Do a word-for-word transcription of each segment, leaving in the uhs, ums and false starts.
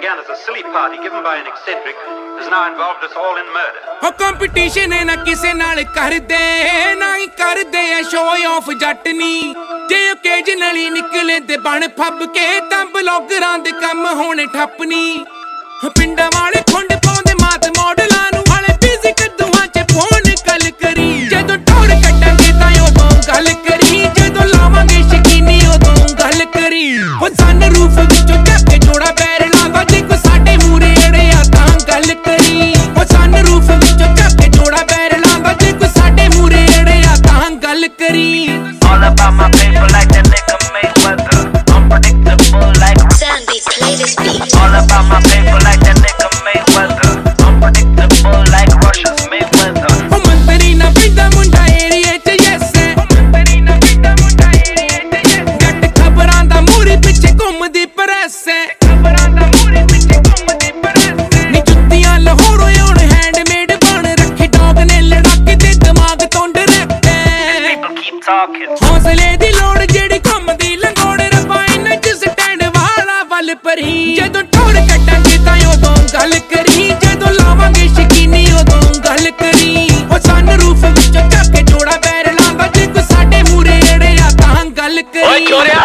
began as a silly party given by an eccentric has now involved us all in murder. हो competition है ना किसे नाल कर दे ना ही कर दे शो ऑफ जटनी जे ओकेजनली निकले ते बन फब के तां ब्लॉगरां दे कम होने ठप्पनी पिंडां वाले खुंड पाउंदे मात मॉडलां नूं वाले बिजी कद्दूआं च फोन कल करी जदों टोर कट्टांगे तां उदों गल करी जदों लावांगे शकीनी उदों गल करी ओ सन रूफ विचों झक्के जोड़ा पैर लांदा जे कोई साडे मूरे अड़िया तां गल करी ओ सन रूफ विचों झक्के जोड़ा पैर लांदा जे कोई साडे मूरे अड़िया तां गल करी All about my paper like that nigga Mayweather. Unpredictable like Sandy, play this beat. All about my paper like that nigga Mayweather. Unpredictable like Russia's Mayweather. ओ मंतरी ना पिंदा मुंडा एरिया च यस है ओ मंतरी ना पिंदा मुंडा एरिया च यस जट खबरां दा मूरी पिछे घुमदी प्रेस है खबरां दा मूरी पिछे घुमदी प्रेस है नी जुत्तियां लाहौरों हुण हैंडमेड बन रखे डॉग ने लड़ाके ते दिमाग तोंड रखते People keep talking. हौसले दी लोड़ जेड़ी घुमदी लंगोड़ रब्बा इन्हां च स्टैंड वाला वल परी जदों टोर कट्टांगे तां उदों गल करी जदों लावांगे शकीनी उदों गल करी ओ सन रूफ विचों झक्के जोड़ा पैर लांदा जे कोई साडे मूरे अड़िया तां गल करी ਓਏ ਚੋਰਿਆ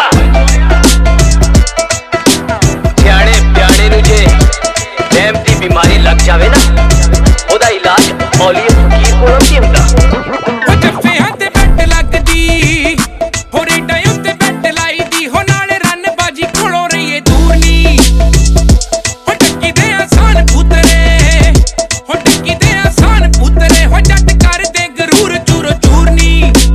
ਸਿਆਣੇ ਪਿਆਣੇ ਨੂੰ ਜੇ ਵਹਿਮ ਦੀ ਬਿਮਾਰੀ ਲੱਗ ਜਾਵੇ ਨਾ ਉਹਦਾ ਇਲਾਜ ਔਲੀਏ ਫਕੀਰ ਕੋਲੋਂ ਨਹੀਂ ਹੁੰਦਾ ओ जफ्फियां ते बैट लगदी हो रेडां उत्ते बैट लाई दी हो नाले रन बाजी खोलो रहिए दूर नी हो टक्की दे आसान पुतरे हो टक्की दे आसान पुतरे हो जट कर दे गरूर चूरो चूरनी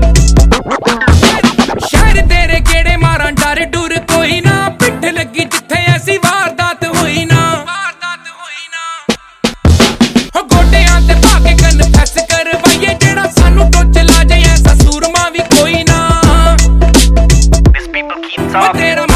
शहर तेरे गेड़े मारां डर डुर कोई ना पिठ लगी जिथे ऐसी वारदात होई ना वारदात होई ना हो गोडियां ते भागे कन फैस करवाइए जेड़ा सानू टोच ला जाए ऐसा सूरमा भी कोई ना These people keep O talking. तेरा